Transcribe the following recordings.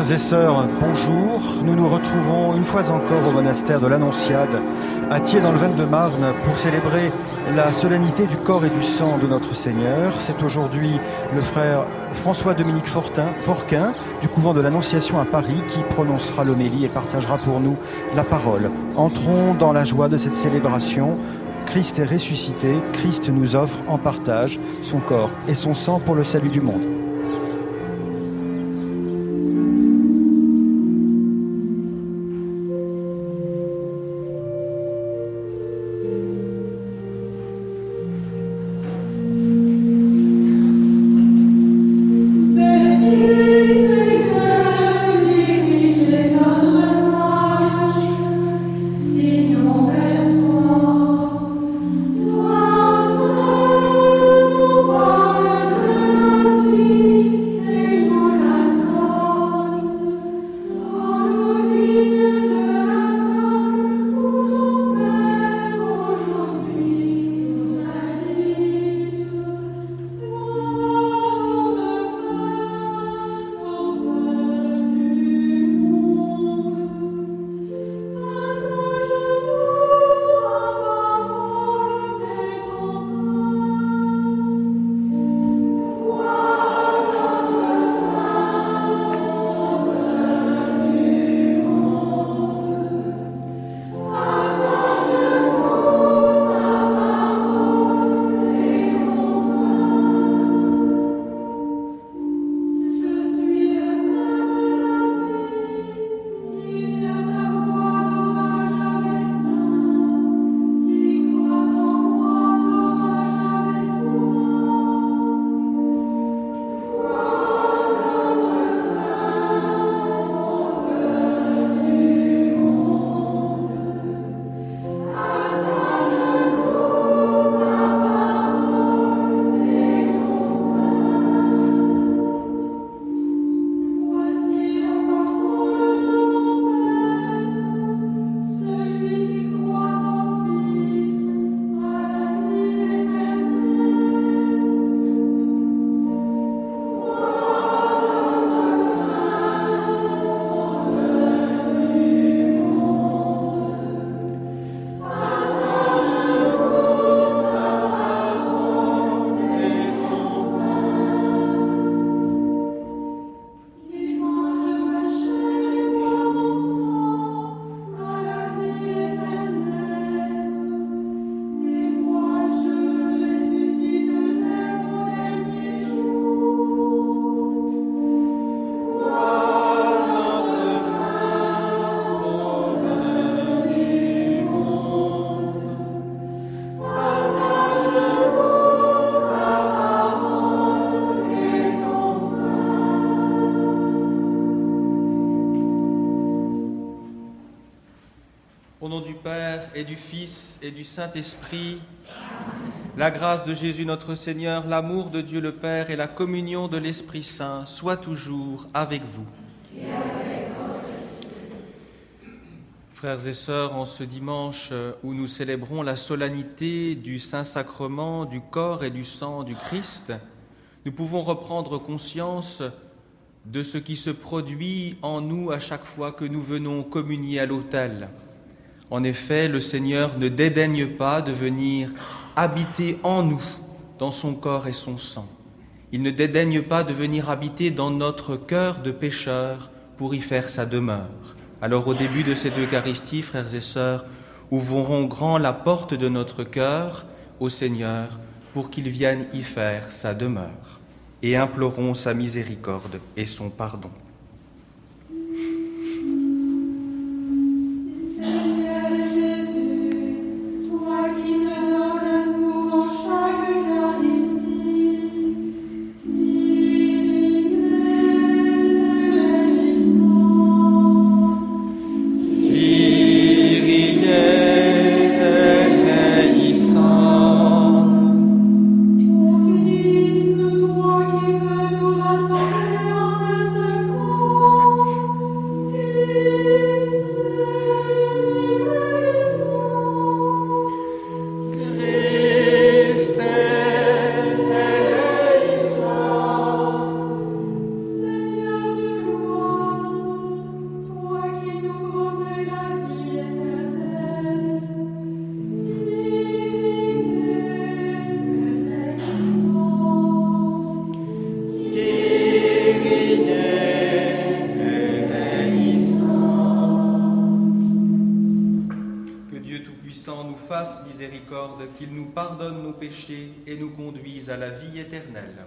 Frères et sœurs, bonjour. Nous nous retrouvons une fois encore au monastère de l'Annonciade, à Thiers dans le Val-de-Marne, pour célébrer la solennité du corps et du sang de notre Seigneur. C'est aujourd'hui le frère François-Dominique Forquin, du couvent de l'Annonciation à Paris, qui prononcera l'homélie et partagera pour nous la parole. Entrons dans la joie de cette célébration. Christ est ressuscité, Christ nous offre en partage son corps et son sang pour le salut du monde. Au nom du Père et du Fils et du Saint-Esprit, la grâce de Jésus notre Seigneur, l'amour de Dieu le Père et la communion de l'Esprit Saint soient toujours avec vous. Frères et sœurs, en ce dimanche où nous célébrons la solennité du Saint-Sacrement, du corps et du sang du Christ, nous pouvons reprendre conscience de ce qui se produit en nous à chaque fois que nous venons communier à l'autel. En effet, le Seigneur ne dédaigne pas de venir habiter en nous, dans son corps et son sang. Il ne dédaigne pas de venir habiter dans notre cœur de pécheurs pour y faire sa demeure. Alors au début de cette Eucharistie, frères et sœurs, ouvrons grand la porte de notre cœur au Seigneur pour qu'il vienne y faire sa demeure. Et implorons sa miséricorde et son pardon. Rassembler en un seul corps. Tout-Puissant nous fasse miséricorde, qu'il nous pardonne nos péchés et nous conduise à la vie éternelle.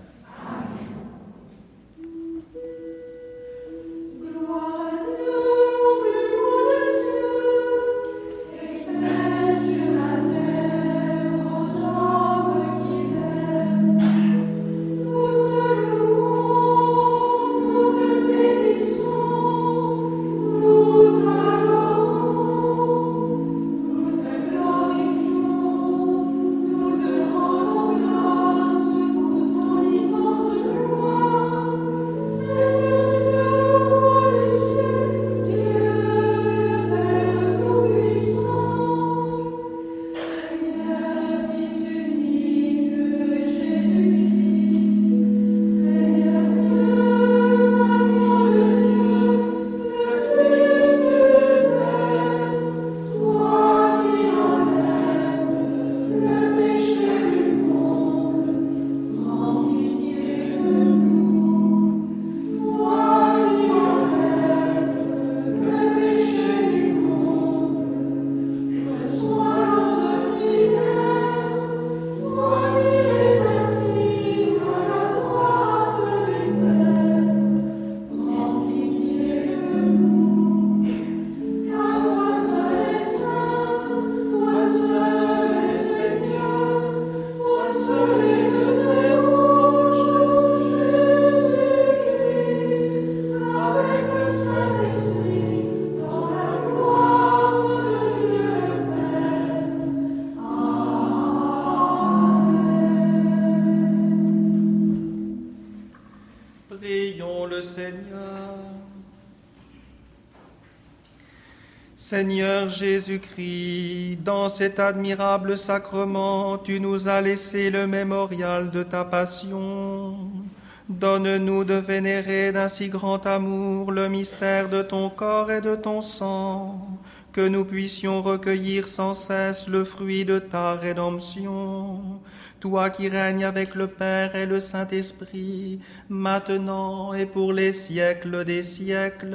Seigneur Jésus-Christ, dans cet admirable sacrement, tu nous as laissé le mémorial de ta passion. Donne-nous de vénérer d'un si grand amour le mystère de ton corps et de ton sang, que nous puissions recueillir sans cesse le fruit de ta rédemption. Toi qui règnes avec le Père et le Saint-Esprit, maintenant et pour les siècles des siècles.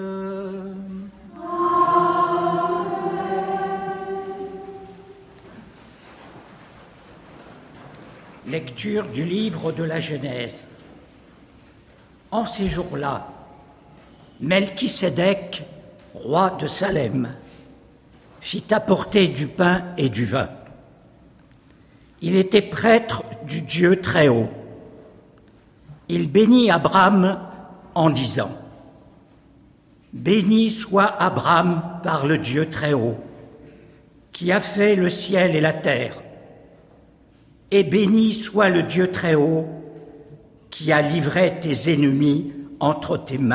Lecture du livre de la Genèse. En ces jours-là, Melchisédek, roi de Salem, fit apporter du pain et du vin. Il était prêtre du Dieu Très-Haut. Il bénit Abraham en disant : « Béni soit Abraham par le Dieu Très-Haut, qui a fait le ciel et la terre. Et béni soit le Dieu Très-Haut, qui a livré tes ennemis entre tes mains. »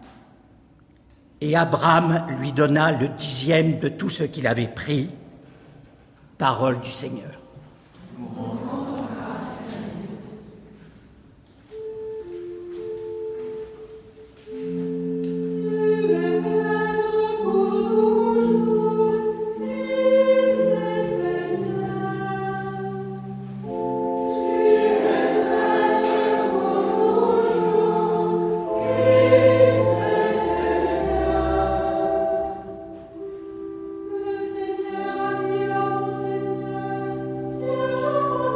Et Abraham lui donna le 10e de tout ce qu'il avait pris. Parole du Seigneur. Seigneur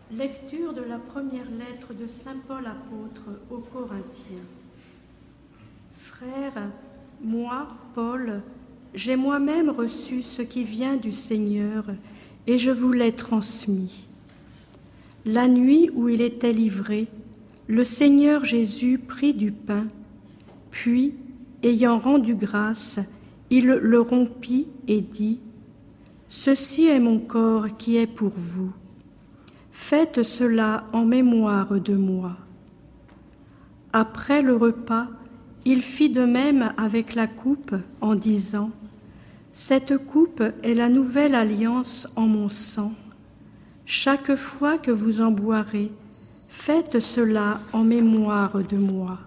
Lecture de la première lettre de saint Paul apôtre aux Corinthiens. Frères, moi, Paul, j'ai moi-même reçu ce qui vient du Seigneur et je vous l'ai transmis. La nuit où il était livré, le Seigneur Jésus prit du pain, puis, ayant rendu grâce, il le rompit et dit : « Ceci est mon corps qui est pour vous. Faites cela en mémoire de moi. » Après le repas, il fit de même avec la coupe en disant : « Cette coupe est la nouvelle alliance en mon sang. Chaque fois que vous en boirez, faites cela en mémoire de moi.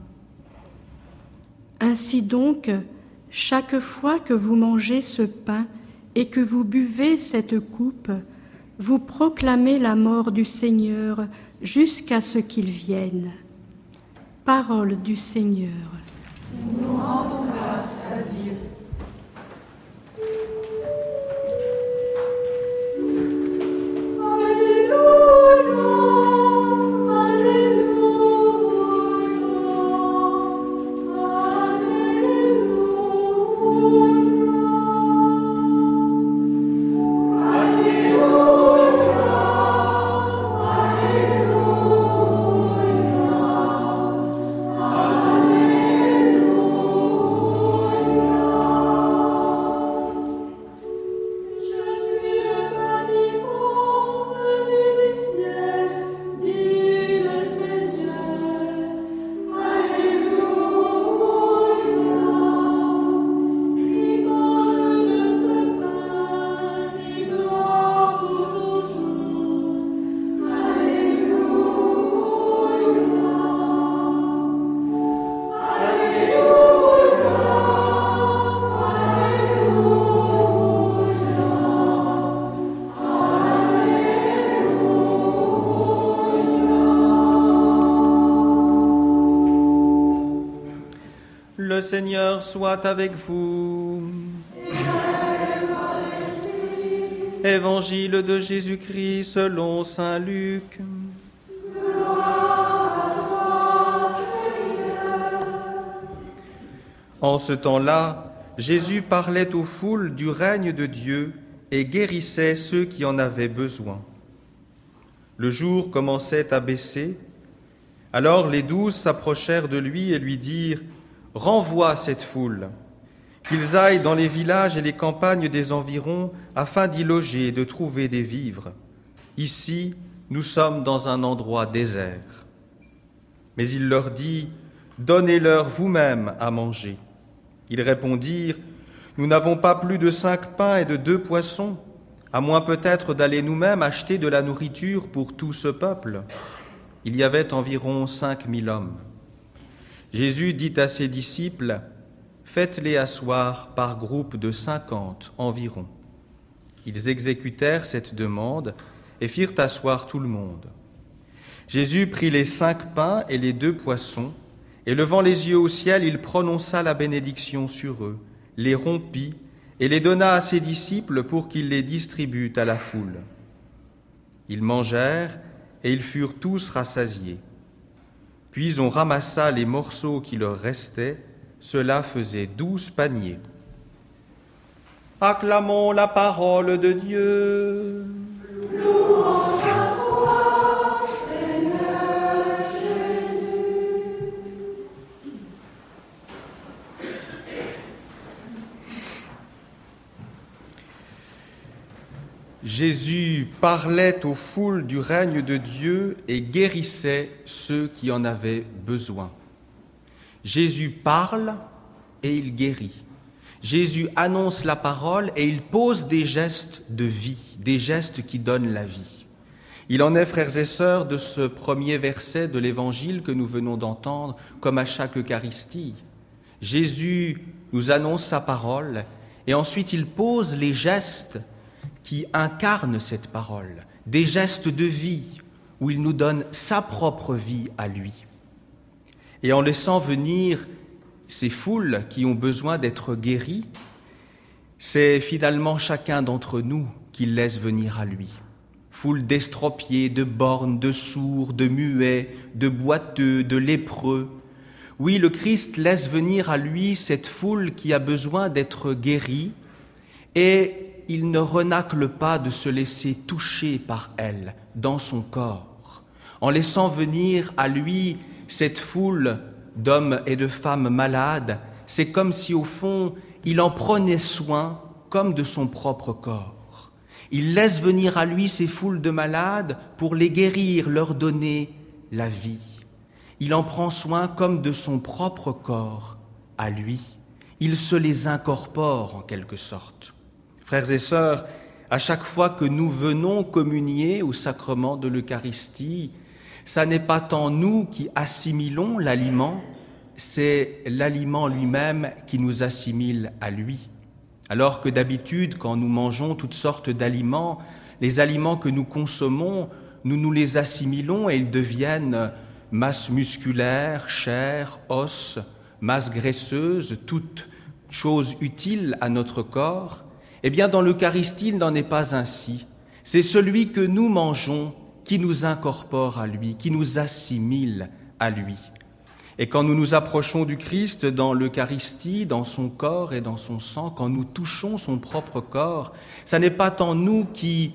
Ainsi donc, chaque fois que vous mangez ce pain et que vous buvez cette coupe, vous proclamez la mort du Seigneur jusqu'à ce qu'il vienne. » Parole du Seigneur. Nous rendons grâce à Dieu. Le Seigneur soit avec vous. Évangile de Jésus-Christ selon saint Luc. En ce temps-là, Jésus parlait aux foules du règne de Dieu et guérissait ceux qui en avaient besoin. Le jour commençait à baisser. Alors les 12 s'approchèrent de lui et lui dirent : « Renvoie cette foule, qu'ils aillent dans les villages et les campagnes des environs afin d'y loger et de trouver des vivres. Ici, nous sommes dans un endroit désert. » Mais il leur dit : « Donnez-leur vous-même à manger. » Ils répondirent : « Nous n'avons pas plus de 5 pains et de 2 poissons, à moins peut-être d'aller nous-mêmes acheter de la nourriture pour tout ce peuple. » Il y avait environ 5000 hommes. Jésus dit à ses disciples : « Faites-les asseoir par groupe de 50 environ. » Ils exécutèrent cette demande et firent asseoir tout le monde. Jésus prit les 5 pains et les 2 poissons, et levant les yeux au ciel, il prononça la bénédiction sur eux, les rompit et les donna à ses disciples pour qu'ils les distribuent à la foule. Ils mangèrent et ils furent tous rassasiés. Puis on ramassa les morceaux qui leur restaient, cela faisait 12 paniers. Acclamons la parole de Dieu. Louange à toi, Seigneur Jésus. Jésus parlait aux foules du règne de Dieu et guérissait ceux qui en avaient besoin. Jésus parle et il guérit. Jésus annonce la parole et il pose des gestes de vie, des gestes qui donnent la vie. Il en est, frères et sœurs, de ce premier verset de l'Évangile que nous venons d'entendre, comme à chaque Eucharistie. Jésus nous annonce sa parole et ensuite il pose les gestes qui incarnent cette parole, des gestes de vie où il nous donne sa propre vie à lui. Et en laissant venir ces foules qui ont besoin d'être guéries, c'est finalement chacun d'entre nous qu'il laisse venir à lui. foule d'estropiés, de borgnes, de sourds, de muets, de boiteux, de lépreux. Oui, le Christ laisse venir à lui cette foule qui a besoin d'être guérie, et il ne renacle pas de se laisser toucher par elle dans son corps. En laissant venir à lui cette foule d'hommes et de femmes malades, c'est comme si au fond il en prenait soin comme de son propre corps. Il laisse venir à lui ces foules de malades pour les guérir, leur donner la vie. Il en prend soin comme de son propre corps à lui. Il se les incorpore en quelque sorte. Frères et sœurs, à chaque fois que nous venons communier au sacrement de l'Eucharistie, ça n'est pas tant nous qui assimilons l'aliment, c'est l'aliment lui-même qui nous assimile à lui. Alors que d'habitude, quand nous mangeons toutes sortes d'aliments, les aliments que nous consommons, nous les assimilons et ils deviennent masse musculaire, chair, os, masse graisseuse, toutes choses utiles à notre corps. Eh bien, dans l'Eucharistie, il n'en est pas ainsi. C'est celui que nous mangeons qui nous incorpore à lui, qui nous assimile à lui. Et quand nous nous approchons du Christ dans l'Eucharistie, dans son corps et dans son sang, quand nous touchons son propre corps, ça n'est pas tant nous qui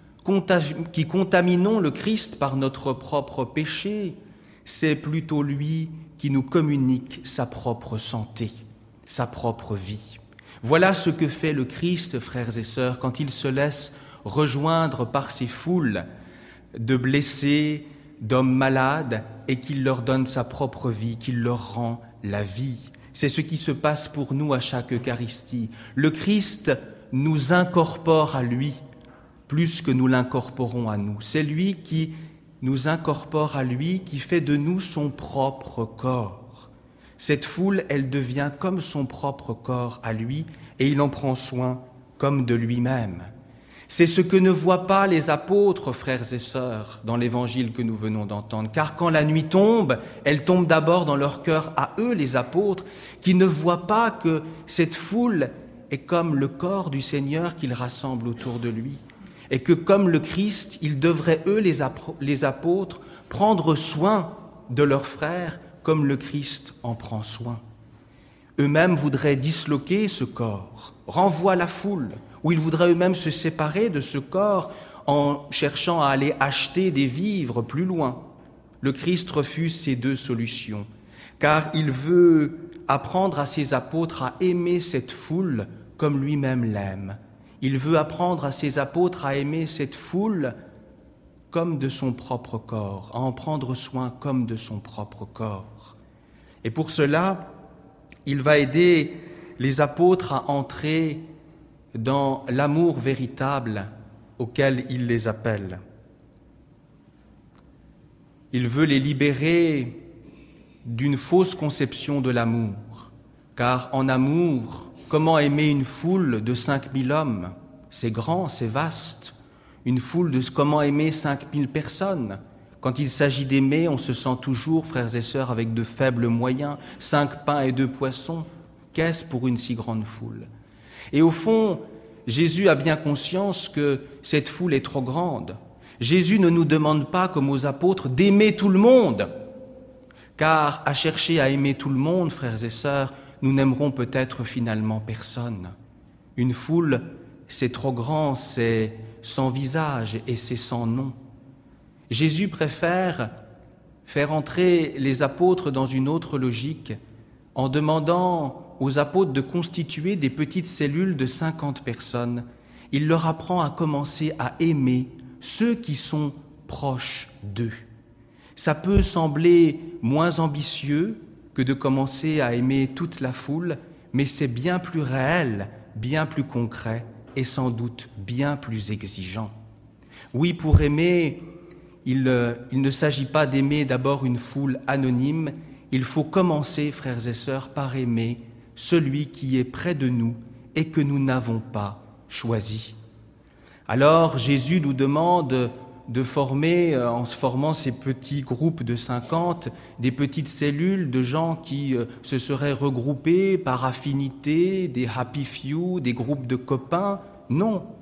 contaminons le Christ par notre propre péché, c'est plutôt lui qui nous communique sa propre santé, sa propre vie. Voilà ce que fait le Christ, frères et sœurs, quand il se laisse rejoindre par ces foules de blessés, d'hommes malades, et qu'il leur donne sa propre vie, qu'il leur rend la vie. C'est ce qui se passe pour nous à chaque Eucharistie. Le Christ nous incorpore à lui, plus que nous l'incorporons à nous. C'est lui qui nous incorpore à lui, qui fait de nous son propre corps. Cette foule, elle devient comme son propre corps à lui, et il en prend soin comme de lui-même. C'est ce que ne voient pas les apôtres, frères et sœurs, dans l'évangile que nous venons d'entendre. Car quand la nuit tombe, elle tombe d'abord dans leur cœur à eux, les apôtres, qui ne voient pas que cette foule est comme le corps du Seigneur qu'il rassemble autour de lui. Et que comme le Christ, ils devraient, eux, les apôtres, prendre soin de leurs frères comme le Christ en prend soin. Eux-mêmes voudraient disloquer ce corps, renvoient la foule, ou ils voudraient eux-mêmes se séparer de ce corps en cherchant à aller acheter des vivres plus loin. Le Christ refuse ces deux solutions, car il veut apprendre à ses apôtres à aimer cette foule comme lui-même l'aime. Il veut apprendre à ses apôtres à aimer cette foule comme de son propre corps, à en prendre soin comme de son propre corps. Et pour cela, il va aider les apôtres à entrer dans l'amour véritable auquel il les appelle. Il veut les libérer d'une fausse conception de l'amour, car en amour, comment aimer une foule de 5000 hommes? C'est grand, c'est vaste. Une foule de comment aimer 5000 personnes? Quand il s'agit d'aimer, on se sent toujours, frères et sœurs, avec de faibles moyens, 5 pains et 2 poissons. Qu'est-ce pour une si grande foule? Et au fond, Jésus a bien conscience que cette foule est trop grande. Jésus ne nous demande pas, comme aux apôtres, d'aimer tout le monde. Car à chercher à aimer tout le monde, frères et sœurs, nous n'aimerons peut-être finalement personne. Une foule, c'est trop grand, c'est sans visage et c'est sans nom. Jésus préfère faire entrer les apôtres dans une autre logique en demandant aux apôtres de constituer des petites cellules de 50 personnes. Il leur apprend à commencer à aimer ceux qui sont proches d'eux. Ça peut sembler moins ambitieux que de commencer à aimer toute la foule, mais c'est bien plus réel, bien plus concret et sans doute bien plus exigeant. Oui, pour aimer, il ne s'agit pas d'aimer d'abord une foule anonyme, il faut commencer, frères et sœurs, par aimer celui qui est près de nous et que nous n'avons pas choisi. Alors Jésus nous demande de former, en se formant ces petits groupes de 50, des petites cellules de gens qui se seraient regroupés par affinité, des happy few, des groupes de copains. Non,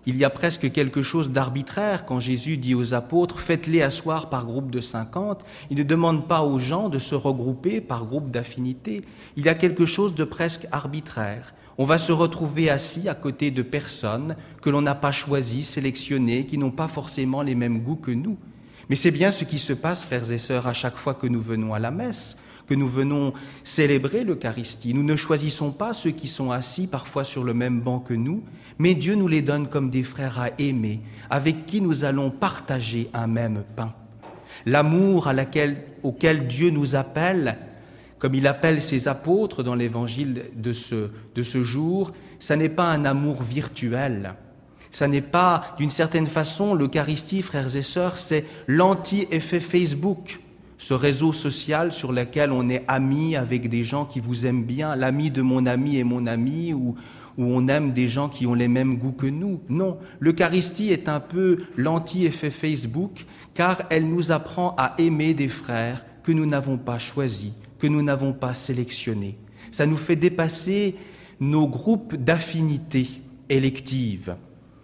Il y a presque quelque chose d'arbitraire quand Jésus dit aux apôtres « Faites-les asseoir par groupe de 50 ». Il ne demande pas aux gens de se regrouper par groupe d'affinité. Il y a quelque chose de presque arbitraire. On va se retrouver assis à côté de personnes que l'on n'a pas choisies, sélectionnées, qui n'ont pas forcément les mêmes goûts que nous. Mais c'est bien ce qui se passe, frères et sœurs, à chaque fois que nous venons à la messe, que nous venons célébrer l'Eucharistie. Nous ne choisissons pas ceux qui sont assis parfois sur le même banc que nous, mais Dieu nous les donne comme des frères à aimer, avec qui nous allons partager un même pain. L'amour auquel Dieu nous appelle, comme il appelle ses apôtres dans l'évangile de ce jour, ça n'est pas un amour virtuel. Ça n'est pas, d'une certaine façon, l'Eucharistie, frères et sœurs, c'est l'anti-effet Facebook, ce réseau social sur lequel on est amis avec des gens qui vous aiment bien, l'ami de mon ami est mon ami, où on aime des gens qui ont les mêmes goûts que nous. Non, l'Eucharistie est un peu l'anti-effet Facebook, car elle nous apprend à aimer des frères que nous n'avons pas choisis, que nous n'avons pas sélectionnés. Ça nous fait dépasser nos groupes d'affinités électives.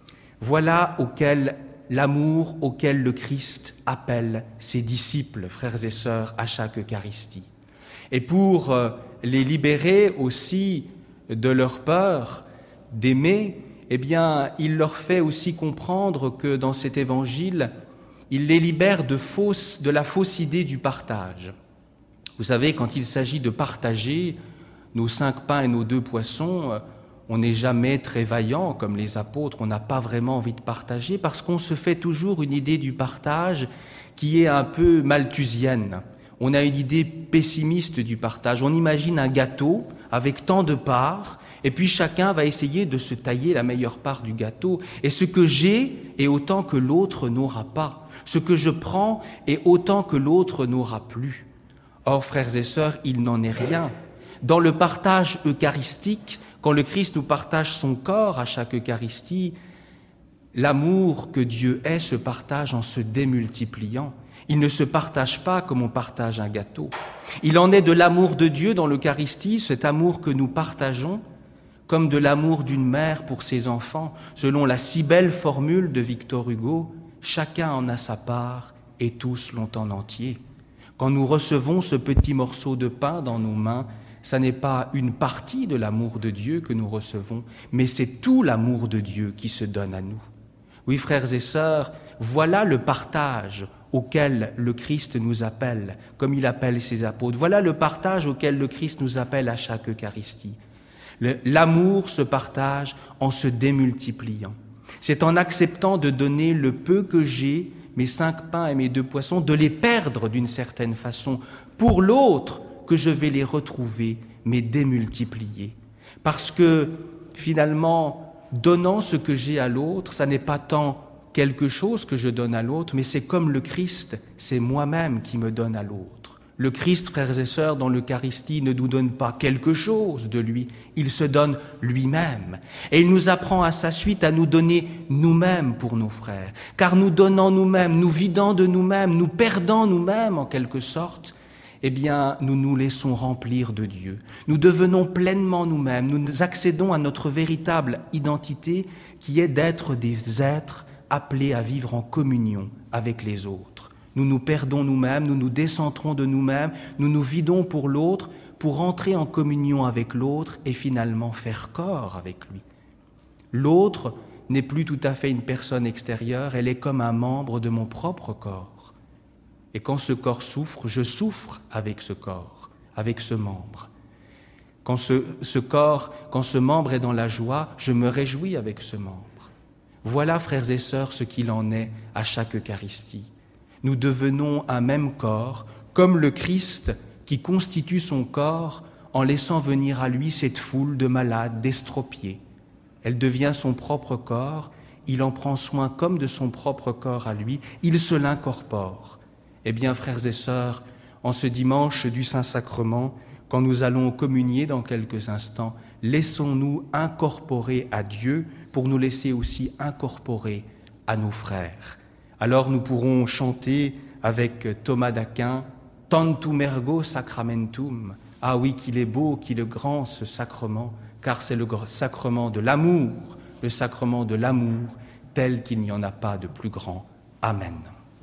Voilà l'amour auquel le Christ appelle ses disciples, frères et sœurs, à chaque Eucharistie. Et pour les libérer aussi de leur peur d'aimer, eh bien, il leur fait aussi comprendre que dans cet évangile, il les libère de la fausse idée du partage. Vous savez, quand il s'agit de partager nos 5 pains et nos 2 poissons, on n'est jamais très vaillant comme les apôtres, on n'a pas vraiment envie de partager parce qu'on se fait toujours une idée du partage qui est un peu malthusienne. On a une idée pessimiste du partage. On imagine un gâteau avec tant de parts et puis chacun va essayer de se tailler la meilleure part du gâteau. Et ce que j'ai est autant que l'autre n'aura pas. Ce que je prends est autant que l'autre n'aura plus. Or, frères et sœurs, il n'en est rien. Dans le partage eucharistique, quand le Christ nous partage son corps à chaque Eucharistie, l'amour que Dieu est se partage en se démultipliant. Il ne se partage pas comme on partage un gâteau. Il en est de l'amour de Dieu dans l'Eucharistie, cet amour que nous partageons, comme de l'amour d'une mère pour ses enfants, selon la si belle formule de Victor Hugo, « Chacun en a sa part et tous l'ont en entier ». Quand nous recevons ce petit morceau de pain dans nos mains, ça n'est pas une partie de l'amour de Dieu que nous recevons, mais c'est tout l'amour de Dieu qui se donne à nous. Oui, frères et sœurs, voilà le partage auquel le Christ nous appelle, comme il appelle ses apôtres. Voilà le partage auquel le Christ nous appelle à chaque Eucharistie. L'amour se partage en se démultipliant. C'est en acceptant de donner le peu que j'ai, mes 5 pains et mes 2 poissons, de les perdre d'une certaine façon pour l'autre, que je vais les retrouver, mais démultiplier. Parce que, finalement, donnant ce que j'ai à l'autre, ça n'est pas tant quelque chose que je donne à l'autre, mais c'est comme le Christ, c'est moi-même qui me donne à l'autre. Le Christ, frères et sœurs, dans l'Eucharistie, ne nous donne pas quelque chose de lui, il se donne lui-même. Et il nous apprend à sa suite à nous donner nous-mêmes pour nos frères. Car nous donnant nous-mêmes, nous vidant de nous-mêmes, nous perdant nous-mêmes en quelque sorte, eh bien, nous nous laissons remplir de Dieu. Nous devenons pleinement nous-mêmes, nous accédons à notre véritable identité qui est d'être des êtres appelés à vivre en communion avec les autres. Nous nous perdons nous-mêmes, nous nous décentrons de nous-mêmes, nous nous vidons pour l'autre, pour entrer en communion avec l'autre et finalement faire corps avec lui. L'autre n'est plus tout à fait une personne extérieure, elle est comme un membre de mon propre corps. Et quand ce corps souffre, je souffre avec ce corps, avec ce membre. Quand ce membre est dans la joie, je me réjouis avec ce membre. Voilà, frères et sœurs, ce qu'il en est à chaque Eucharistie. Nous devenons un même corps, comme le Christ qui constitue son corps en laissant venir à lui cette foule de malades, d'estropiés. Elle devient son propre corps, il en prend soin comme de son propre corps à lui, il se l'incorpore. Eh bien, frères et sœurs, en ce dimanche du Saint-Sacrement, quand nous allons communier dans quelques instants, laissons-nous incorporer à Dieu pour nous laisser aussi incorporer à nos frères. Alors nous pourrons chanter avec Thomas d'Aquin « Tantum ergo sacramentum ». Ah oui, qu'il est beau, qu'il est grand ce sacrement, car c'est le sacrement de l'amour, le sacrement de l'amour tel qu'il n'y en a pas de plus grand. Amen.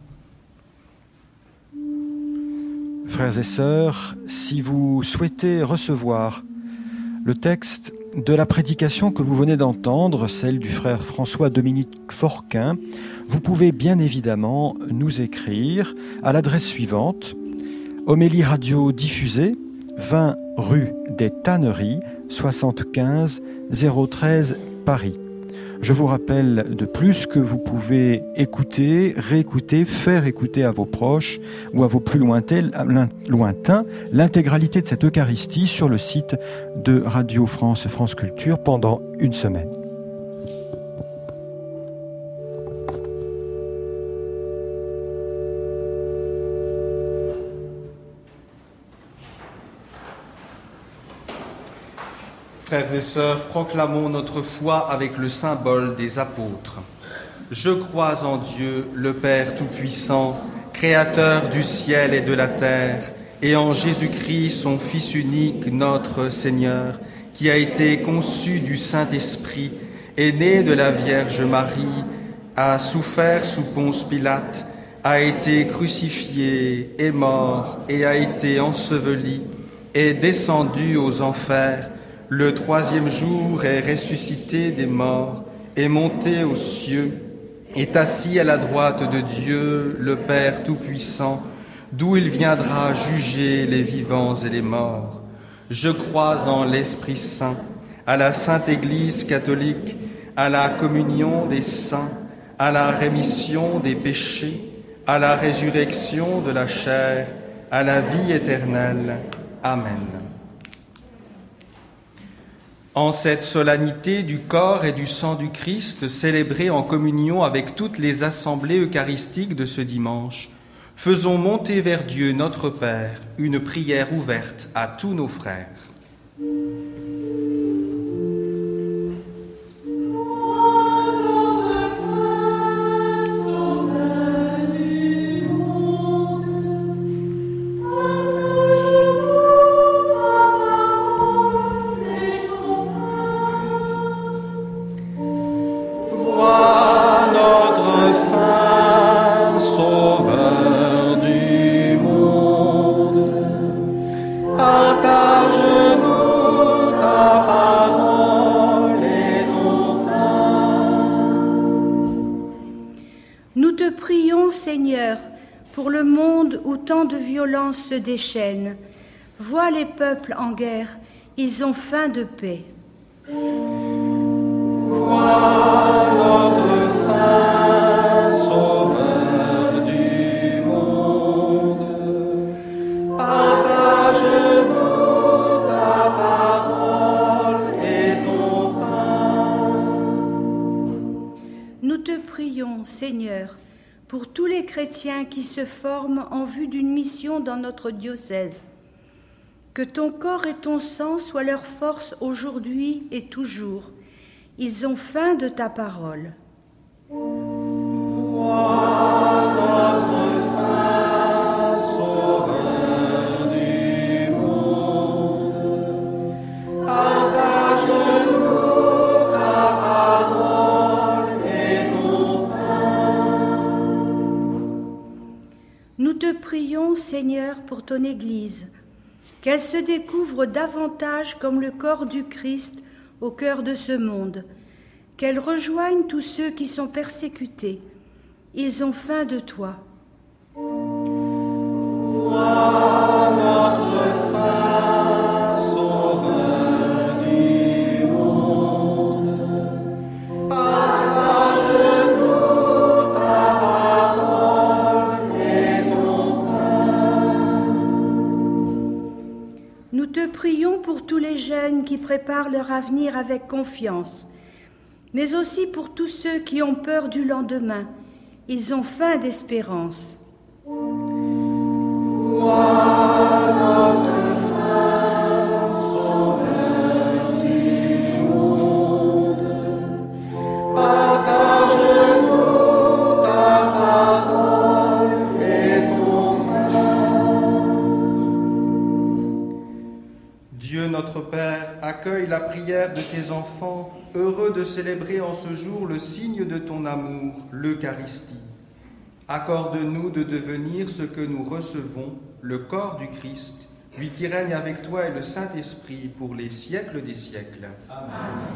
Frères et sœurs, si vous souhaitez recevoir le texte de la prédication que vous venez d'entendre, celle du frère François-Dominique Forquin, vous pouvez bien évidemment nous écrire à l'adresse suivante: Homélie radio diffusée, 20 rue des Tanneries, 75 013 Paris. Je vous rappelle de plus que vous pouvez écouter, réécouter, faire écouter à vos proches ou à vos plus lointains l'intégralité de cette Eucharistie sur le site de Radio France et France Culture pendant une semaine. Frères et sœurs, proclamons notre foi avec le symbole des apôtres. Je crois en Dieu, le Père Tout-Puissant, Créateur du ciel et de la terre, et en Jésus-Christ, son Fils unique, notre Seigneur, qui a été conçu du Saint-Esprit, est né de la Vierge Marie, a souffert sous Ponce Pilate, a été crucifié, est mort et a été enseveli, est descendu aux enfers. Le troisième jour est ressuscité des morts, est monté aux cieux, est assis à la droite de Dieu, le Père Tout-Puissant, d'où il viendra juger les vivants et les morts. Je crois en l'Esprit Saint, à la Sainte Église catholique, à la communion des saints, à la rémission des péchés, à la résurrection de la chair, à la vie éternelle. Amen. En cette solennité du corps et du sang du Christ, célébrée en communion avec toutes les assemblées eucharistiques de ce dimanche, faisons monter vers Dieu notre Père une prière ouverte à tous nos frères. Se déchaînent. Vois les peuples en guerre, ils ont faim de paix. Vois notre fin, Sauveur du monde. Partage-nous ta parole et ton pain. Nous te prions, Seigneur, pour tous les chrétiens qui se forment en vue d'une mission dans notre diocèse. Que ton corps et ton sang soient leur force aujourd'hui et toujours. Ils ont faim de ta parole. Vois notre fin, Sauveur du monde. Partage-nous ta parole et ton pain. Nous te prions, Seigneur, pour ton Église, qu'elle se découvre davantage comme le corps du Christ au cœur de ce monde, qu'elle rejoigne tous ceux qui sont persécutés. Ils ont faim de toi. Vois notre fin, Sauveur du monde. Partage-nous ta parole et ton pain. Nous te prions pour tous les jeunes qui préparent leur avenir avec confiance, mais aussi pour tous ceux qui ont peur du lendemain. Ils ont faim d'espérance. Vois notre fin, Sauveur du monde. Partage-nous ta parole et ton pain. Dieu notre notre Père, accueille la prière de tes enfants, heureux de célébrer en ce jour le signe de ton amour, l'Eucharistie. Accorde-nous de devenir ce que nous recevons, le corps du Christ, lui qui règne avec toi et le Saint-Esprit pour les siècles des siècles. Amen.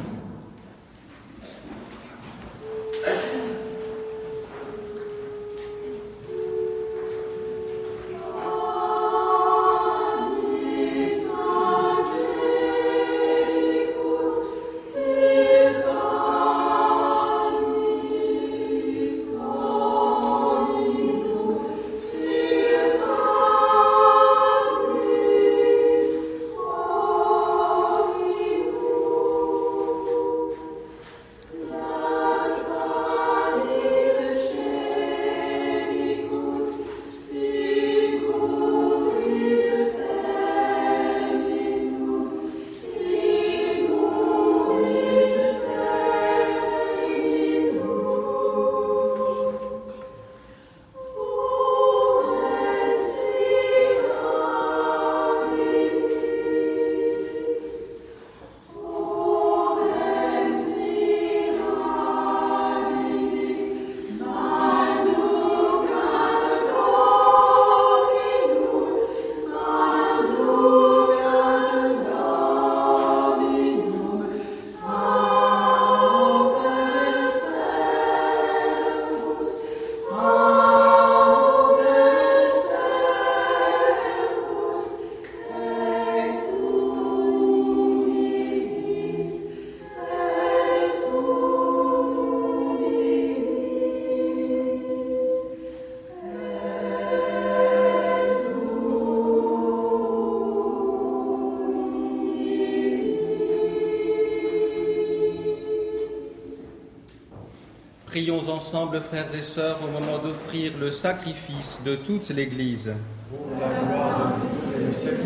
Prions ensemble, frères et sœurs, au moment d'offrir le sacrifice de toute l'Église. Pour la gloire de Dieu et le ciel.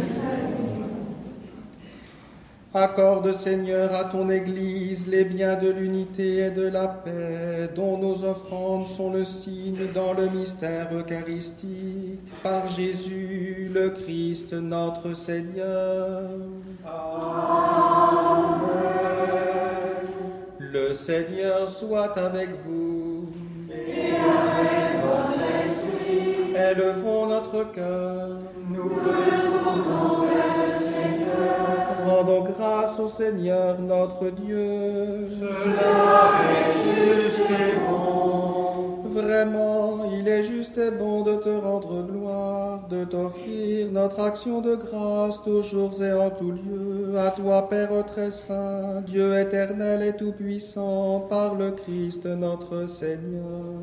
Accorde, Seigneur, à ton Église les biens de l'unité et de la paix, dont nos offrandes sont le signe dans le mystère eucharistique, par Jésus, le Christ, notre Seigneur. Amen. Le Seigneur soit avec vous. Et avec votre esprit. Élevons notre cœur. Nous le tournons vers le Seigneur. Rendons grâce au Seigneur notre Dieu. Cela est juste et bon. Vraiment, il est juste et bon de te rendre gloire, de t'offrir notre action de grâce toujours et en tout lieu. À toi, Père très saint, Dieu éternel et tout-puissant, par le Christ notre Seigneur.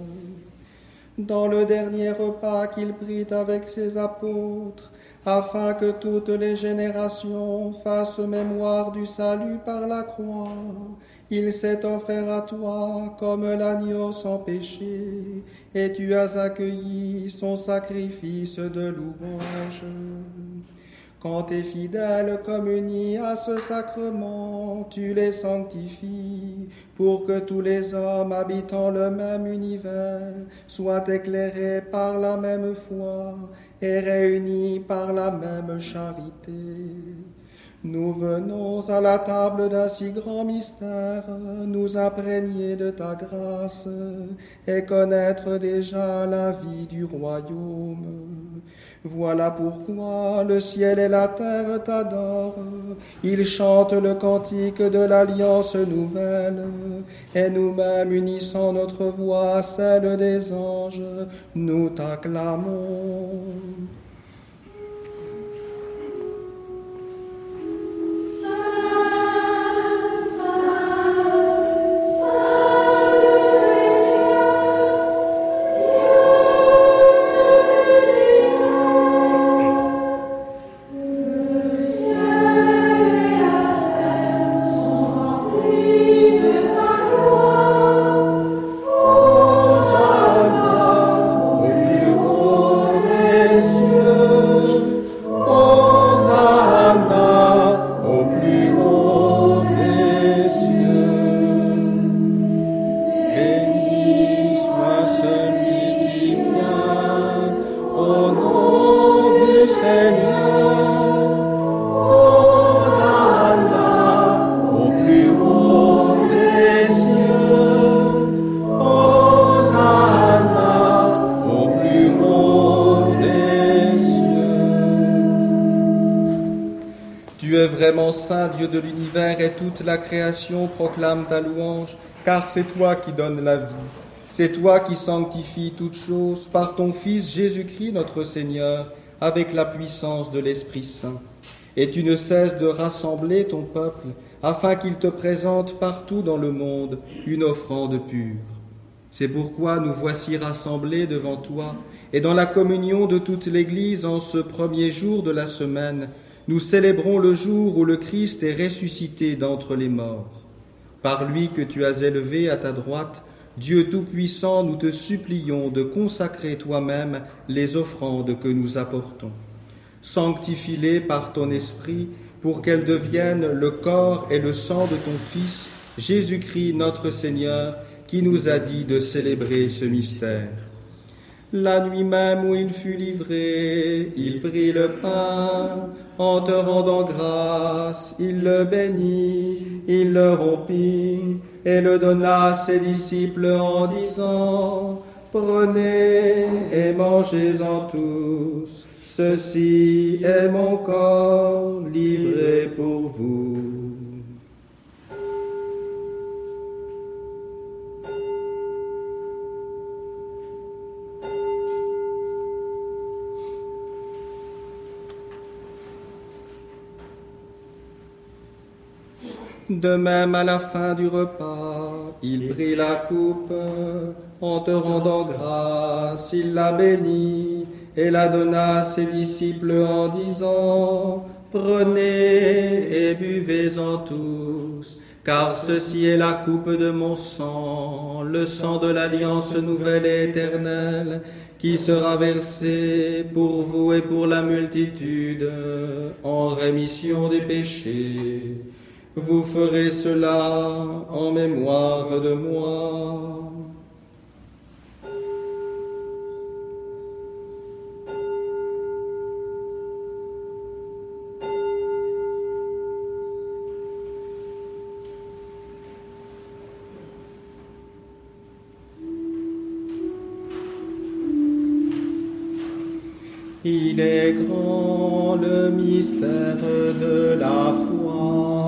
Dans le dernier repas qu'il prit avec ses apôtres, afin que toutes les générations fassent mémoire du salut par la croix, il s'est offert à toi comme l'agneau sans péché, et tu as accueilli son sacrifice de louange. Quand tes fidèles communient à ce sacrement, tu les sanctifies, pour que tous les hommes habitant le même univers soient éclairés par la même foi et réunis par la même charité. Nous venons à la table d'un si grand mystère, nous imprégner de ta grâce et connaître déjà la vie du royaume. Voilà pourquoi le ciel et la terre t'adorent. Ils chantent le cantique de l'alliance nouvelle, et nous-mêmes, unissant notre voix à celle des anges, nous t'acclamons. Hosanna, au plus haut des Tu es vraiment saint, Dieu de l'univers, et toute la création proclame ta louange, car c'est toi qui donnes la vie. C'est toi qui sanctifies toutes choses par ton Fils Jésus-Christ notre Seigneur, avec la puissance de l'Esprit Saint. Et tu ne cesses de rassembler ton peuple, afin qu'il te présente partout dans le monde une offrande pure. C'est pourquoi nous voici rassemblés devant toi, et dans la communion de toute l'Église en ce premier jour de la semaine, nous célébrons le jour où le Christ est ressuscité d'entre les morts. Par lui que tu as élevé à ta droite, Dieu Tout-Puissant, nous te supplions de consacrer toi-même les offrandes que nous apportons. Sanctifie-les par ton Esprit pour qu'elles deviennent le corps et le sang de ton Fils, Jésus-Christ notre Seigneur, qui nous a dit de célébrer ce mystère. La nuit même où il fut livré, il prit le pain, en te rendant grâce, il le bénit, il le rompit et le donna à ses disciples en disant : Prenez et mangez-en tous, ceci est mon corps livré pour vous. De même, à la fin du repas, il prit la coupe, en te rendant grâce, il la bénit et la donna à ses disciples en disant : Prenez et buvez-en tous, car ceci est la coupe de mon sang, le sang de l'alliance nouvelle et éternelle, qui sera versé pour vous et pour la multitude en rémission des péchés. Vous ferez cela en mémoire de moi. Il est grand le mystère de la foi.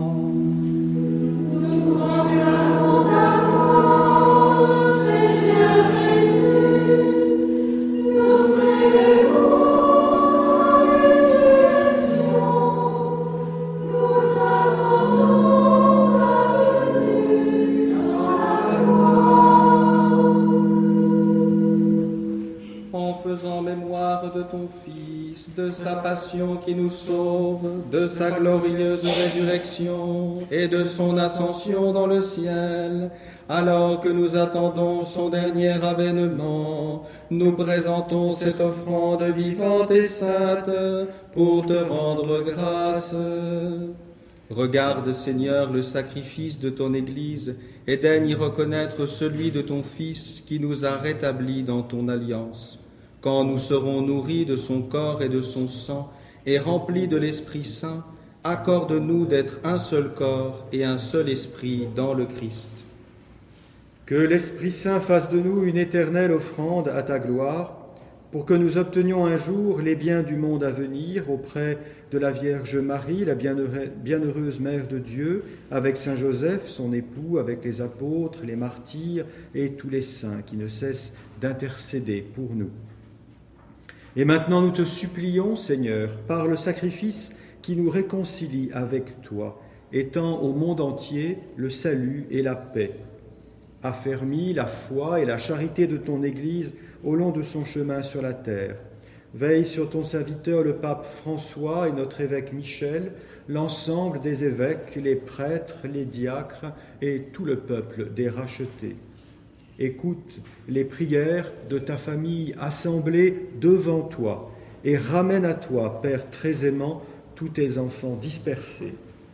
De sa passion qui nous sauve, de sa glorieuse résurrection et de son ascension dans le ciel, alors que nous attendons son dernier avènement, nous présentons cette offrande vivante et sainte pour te rendre grâce. Regarde, Seigneur, le sacrifice de ton Église et daigne y reconnaître celui de ton Fils qui nous a rétablis dans ton alliance. Quand nous serons nourris de son corps et de son sang et remplis de l'Esprit Saint, accorde-nous d'être un seul corps et un seul esprit dans le Christ. Que l'Esprit Saint fasse de nous une éternelle offrande à ta gloire, pour que nous obtenions un jour les biens du monde à venir auprès de la Vierge Marie, la bienheureuse Mère de Dieu, avec Saint Joseph, son époux, avec les apôtres, les martyrs et tous les saints qui ne cessent d'intercéder pour nous. Et maintenant nous te supplions, Seigneur, par le sacrifice qui nous réconcilie avec toi, étends au monde entier le salut et la paix. Affermis la foi et la charité de ton Église au long de son chemin sur la terre. Veille sur ton serviteur le pape François et notre évêque Michel, l'ensemble des évêques, les prêtres, les diacres et tout le peuple des rachetés. Écoute les prières de ta famille assemblée devant toi et ramène à toi, Père très aimant, tous tes enfants dispersés.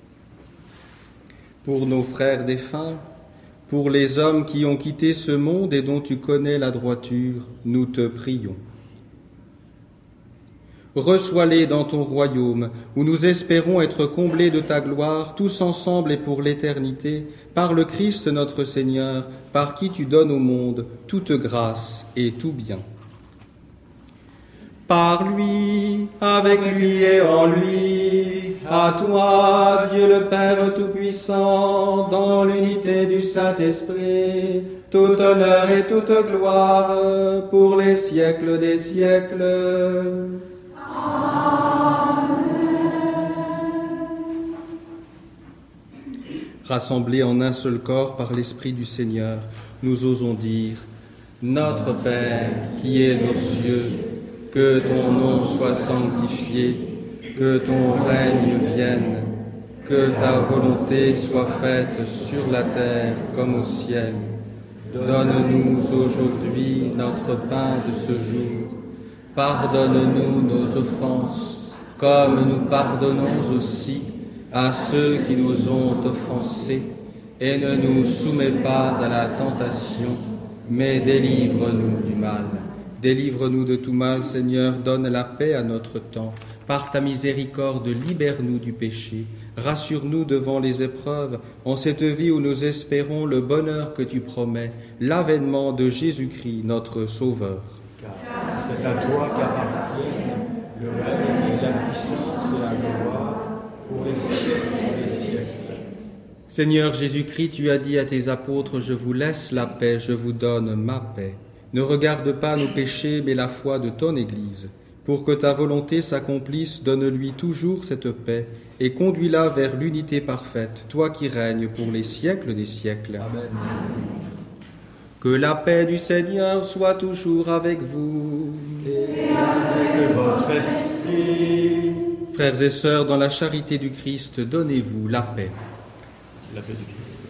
Pour nos frères défunts, pour les hommes qui ont quitté ce monde et dont tu connais la droiture, nous te prions. Reçois-les dans ton royaume, où nous espérons être comblés de ta gloire, tous ensemble et pour l'éternité, par le Christ notre Seigneur, par qui tu donnes au monde toute grâce et tout bien. Par lui, avec lui et en lui, à toi, Dieu le Père Tout-Puissant, dans l'unité du Saint-Esprit, tout honneur et toute gloire pour les siècles des siècles. Rassemblés en un seul corps par l'Esprit du Seigneur, nous osons dire: Notre Père qui es aux cieux, que ton nom soit sanctifié, que ton règne vienne, que ta volonté soit faite sur la terre comme au ciel. Donne-nous aujourd'hui notre pain de ce jour. Pardonne-nous nos offenses, comme nous pardonnons aussi à ceux qui nous ont offensés. Et ne nous soumets pas à la tentation, mais délivre-nous du mal. Délivre-nous de tout mal, Seigneur, donne la paix à notre temps. Par ta miséricorde, libère-nous du péché. Rassure-nous devant les épreuves, en cette vie où nous espérons le bonheur que tu promets, l'avènement de Jésus-Christ, notre Sauveur. Car c'est à toi qu'appartiennent le règne, la puissance et la gloire pour les siècles des siècles. Seigneur Jésus-Christ, tu as dit à tes apôtres: Je vous laisse la paix, je vous donne ma paix. Ne regarde pas nos péchés, mais la foi de ton Église. Pour que ta volonté s'accomplisse, donne-lui toujours cette paix et conduis-la vers l'unité parfaite, toi qui règnes pour les siècles des siècles. Amen. Que la paix du Seigneur soit toujours avec vous. Et avec votre esprit. Frères et sœurs, dans la charité du Christ, donnez-vous la paix. La paix du Christ.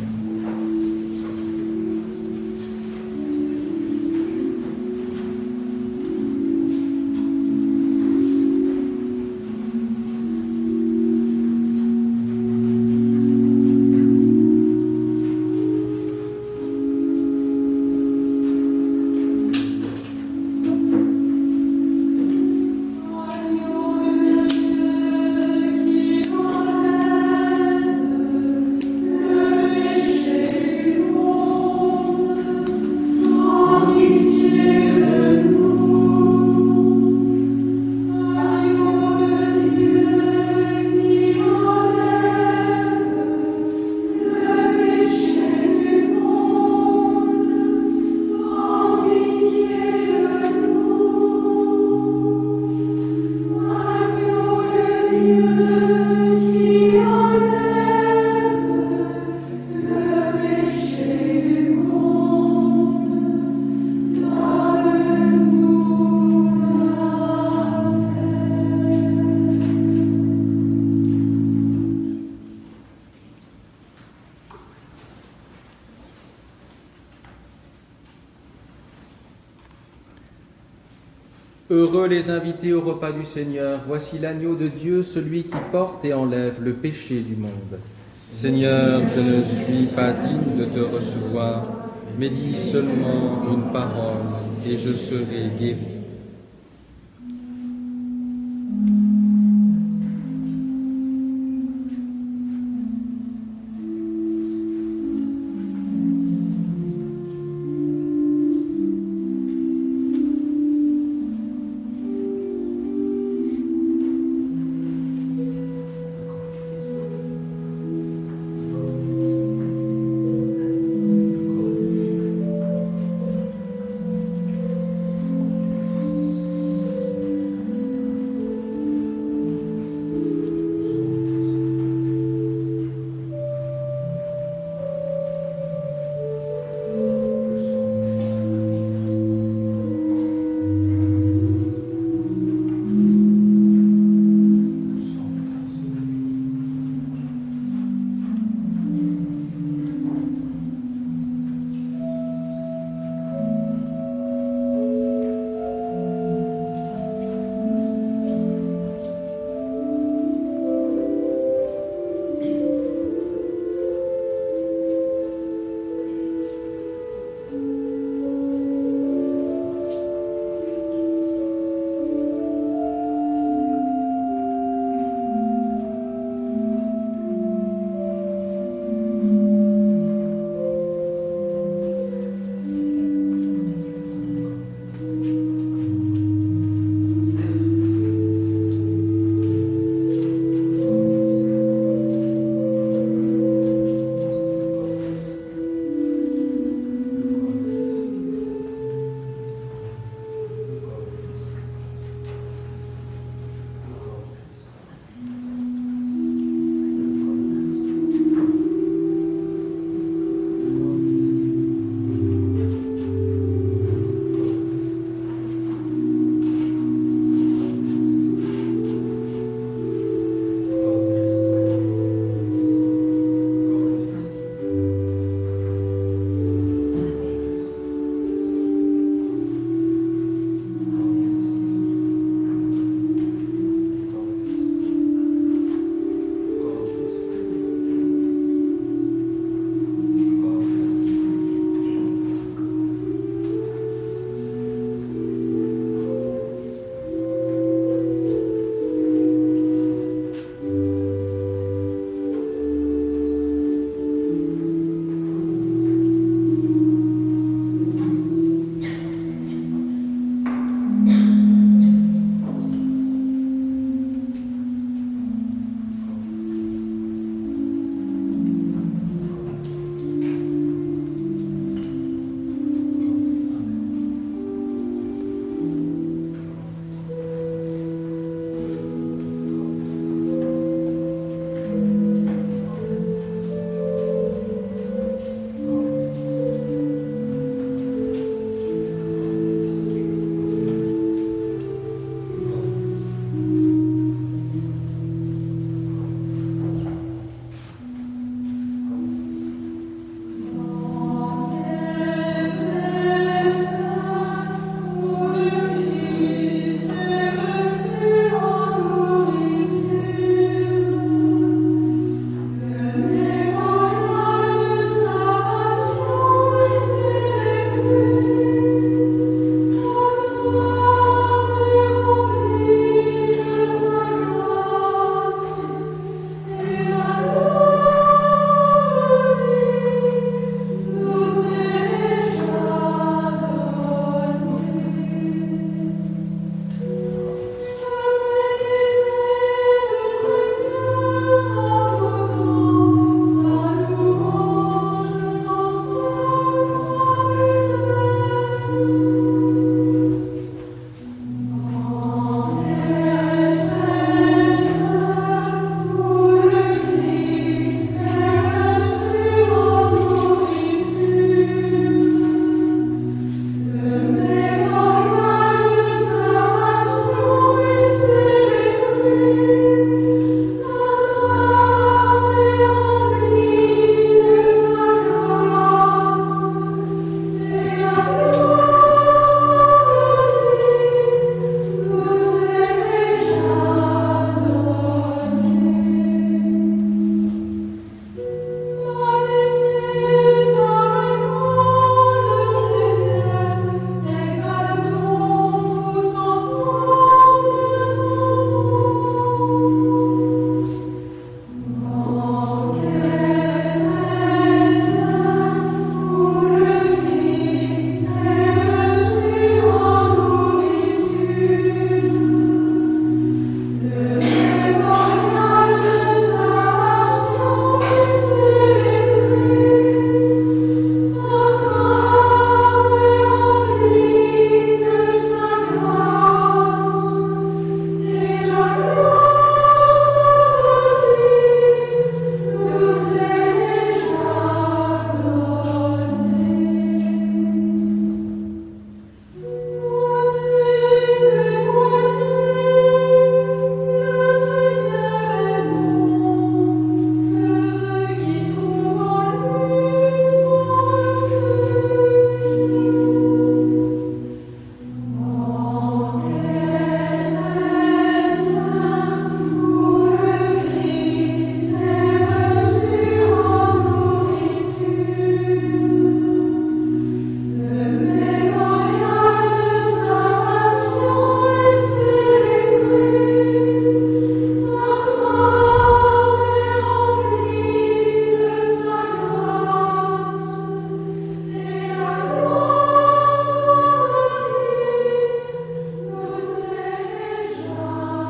Heureux les invités au repas du Seigneur. Voici l'agneau de Dieu, celui qui porte et enlève le péché du monde. Seigneur, je ne suis pas digne de te recevoir, mais dis seulement une parole et je serai guéri.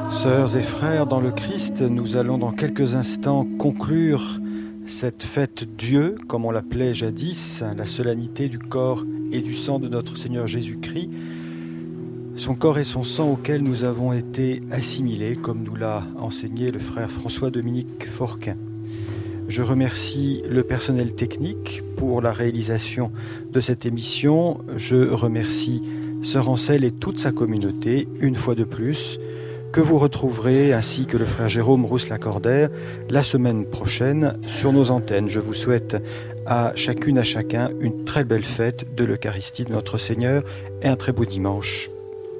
Sœurs et frères dans le Christ, nous allons dans quelques instants conclure cette fête Dieu, comme on l'appelait jadis, la solennité du corps et du sang de notre Seigneur Jésus-Christ, son corps et son sang auxquels nous avons été assimilés, comme nous l'a enseigné le frère François-Dominique Forquin. Je remercie le personnel technique pour la réalisation de cette émission. Je remercie Sœur Ancelle et toute sa communauté, une fois de plus, que vous retrouverez, ainsi que le frère Jérôme Rousse-Lacordaire, la semaine prochaine sur nos antennes. Je vous souhaite à chacune, à chacun, une très belle fête de l'Eucharistie de notre Seigneur et un très beau dimanche.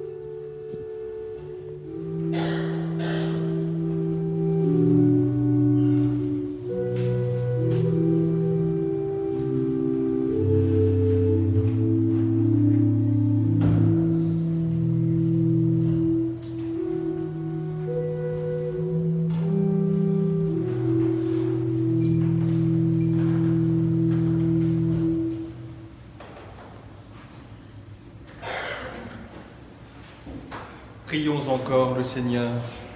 Prions encore le Seigneur.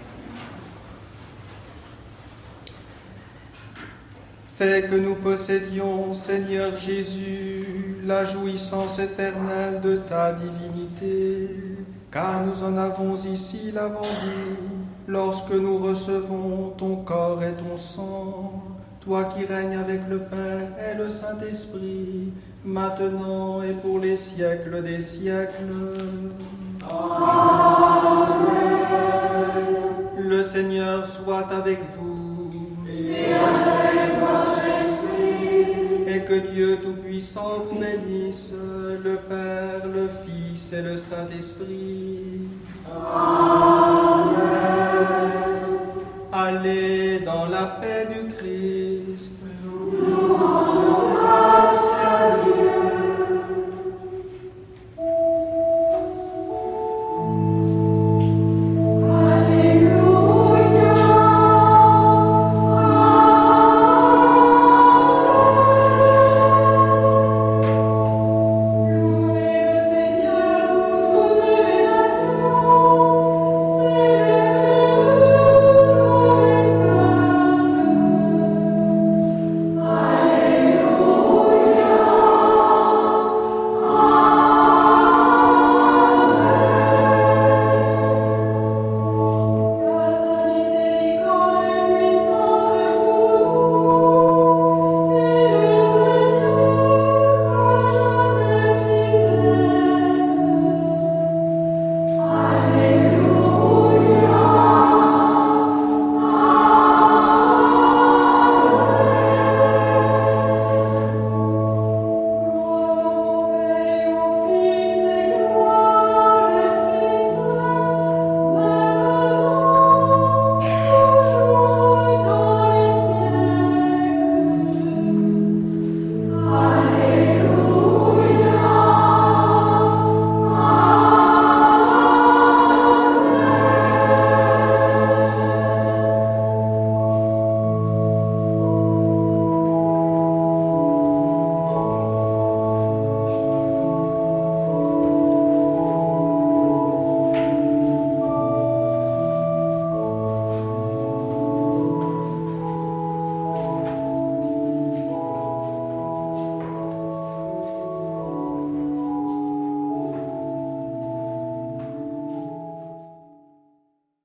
Fais que nous possédions, Seigneur Jésus, la jouissance éternelle de ta divinité, car nous en avons ici la venue, lorsque nous recevons ton corps et ton sang, toi qui règnes avec le Père et le Saint-Esprit, maintenant et pour les siècles des siècles. Amen. Le Seigneur soit avec vous. Et avec votre esprit. Et que Dieu Tout-Puissant vous bénisse, le Père, le Fils et le Saint-Esprit. Amen.